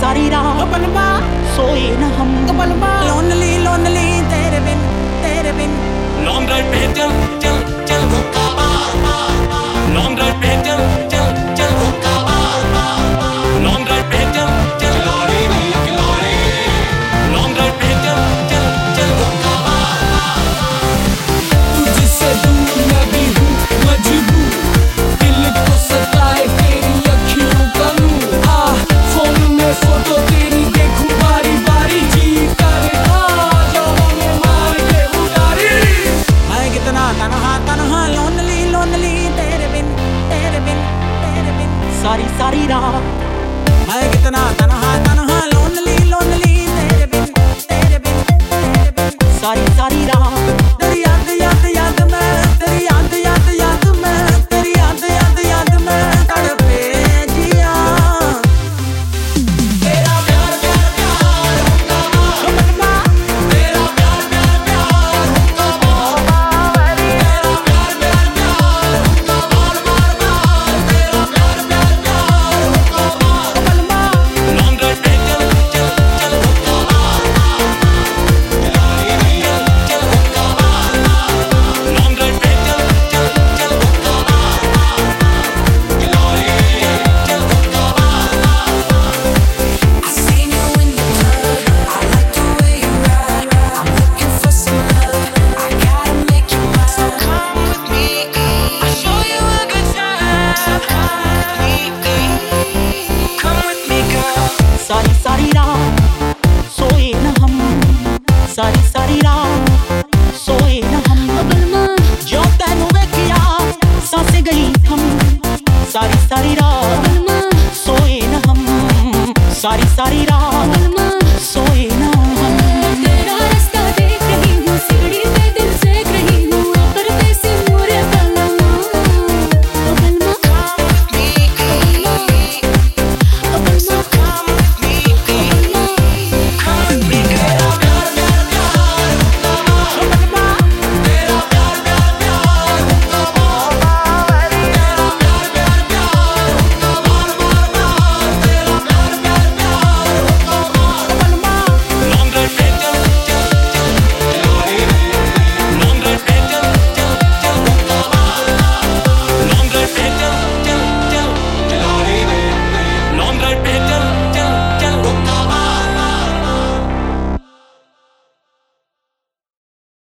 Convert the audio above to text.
सारी रात सोए न हम। लोनली लोनली तेरे बिन लॉन्ग ड्राइव पे चल चल चल हुक्का बार, लॉन्ग ड्राइव पे चल चल चल हुक्का बार, लॉन्ग ड्राइव पे चल चल लॉरी लॉरी, लॉन्ग ड्राइव पे चल चल चल हुक्का बार। तुझसे दूर मैं भी हूँ मजबूर, दिल को सताए तेरी अखियों का नूर। फोन में फोटो तेरी देखूं बारी बारी, जी करे जाओ मैं मार के उड़ारी। मैं कितना तन्हा लोनली लोनली तेरे बिन सारी सारी रात। मैं कितना तन्हा लोनली लोनली तेरे बिन सारी सारी रात। तेरी याद याद याद मैं, तेरी याद याद याद मैं, तेरी याद याद याद मैं तड़पे जिया। तेरा प्यार प्यार प्यार हुक्का बार, तेरा प्यार प्यार प्यार हुक्का बार, तेरा प्यार प्यार प्यार हुक्का बार बार बार, तेरा प्यार प्यार प्यार हुक्का बार। लॉन्ग ड्राइव पे चल चल चल हुक्का बार, लॉरी चल चल हुक्का बार, लॉन्ग ड्राइव पे चल चल चल हुक्का बार, लॉरी चल हुक्का बार। I seen you in the club, I like the way you ride. I'm looking for some love, I gotta make you mine. So come with me, I'll show you a good time. So come with me, come with me, girl. सारी सारी रात सोए न हम, सारी सारी रात सोए न हम। जो तेनू वेखिया सांसें गई थम, सारी सारी रात सोए न हम, सारी सारी रात।